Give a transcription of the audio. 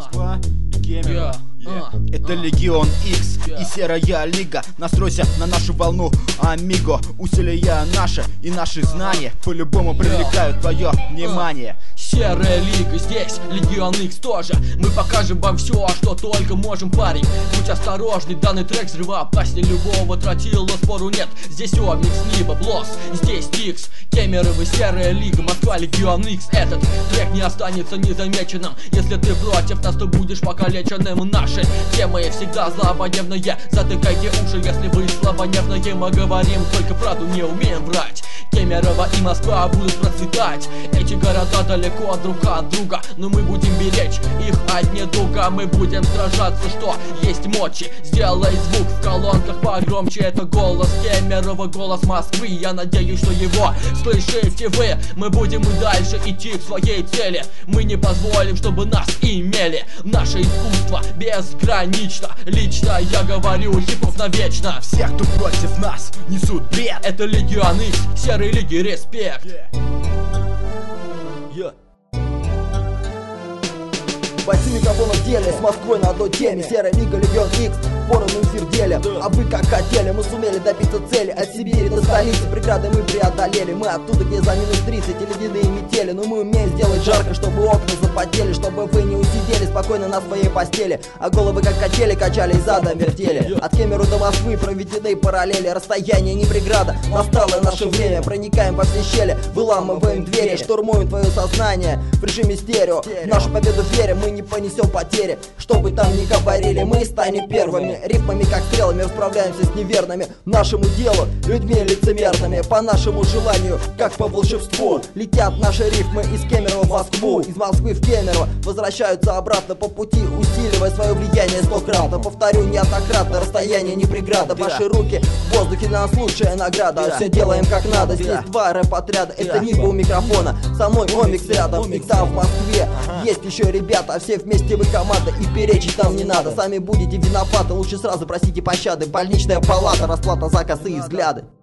Москва и Кемерово. Это Легион X и Серая Лига. Настройся на нашу волну, амиго. Усилия наши и наши знания по-любому привлекают твое внимание. Серая Лига здесь, Легион X тоже. Мы покажем вам все, что только можем, парень. Будь осторожный, данный трек взрывоопаснее любого тротила, спору нет. Здесь Омикс, Ниба, Блос, здесь Тикс, Кемерово, Серая Лига, Москва, Легион X. Этот трек не останется незамеченным. Если ты против нас, то будешь покалеченным. Наши темы всегда злободневные. Затыкайте уши, если вы слабонервные. Мы говорим только правду, не умеем врать. Кемерово и Москва будут процветать. Эти города далеко друг от друга, но мы будем беречь их от недуга. Мы будем сражаться, что есть мочи. Сделай звук в колонках погромче. Это голос Кемерово, голос Москвы. Я надеюсь, что его слышите вы. Мы будем и дальше идти к своей цели. Мы не позволим, чтобы нас имели. Наше искусство безгранично. Лично я говорю, хип-хоп навечно. Все, кто против нас, несут бред. Это Легион X, Серой Лиги, респект. Бойцы микрофона в деле, с Москвой на одной теме. Серая Лига, Легион X, поровну эфир делим. А вы как хотели, мы сумели добиться цели. От Сибири до столицы преграды мы преодолели. Мы оттуда, где за минус 30 и ледяные метели. Но мы умеем сделать жарко, чтобы окна запотели, чтобы вы не усидели спокойно на своей постели, а головы как качели качали и задом вертели. От Кемерово до Москвы проведены параллели. Расстояние не преграда, настало наше время. Проникаем во все щели, выламываем двери, штурмуем твое сознание в режиме стерео. В нашу победу верим, мы не понесем потери. Что бы там ни говорили, мы станем первыми. Рифмами как стрелами расправляемся с неверными нашему делу, людьми лицемерными. По нашему желанию, как по волшебству, летят наши рифмы из Кемерово в Москву, из Москвы в Кемерово, возвращаются обратно по пути, усиливая свое влияние 100-кратно. Повторю неоднократно, расстояние не преграда. Ваши руки в воздухе для нас лучшая награда. Все делаем как надо, здесь два рэп-отряда. Это Ниба у микрофона, со мной Омикс рядом. И там в Москве есть еще ребята. Все вместе вы команда, и перечить нам не надо. Сами будете виноваты, лучше сразу просите пощады. Больничная палата, расплата за косые взгляды.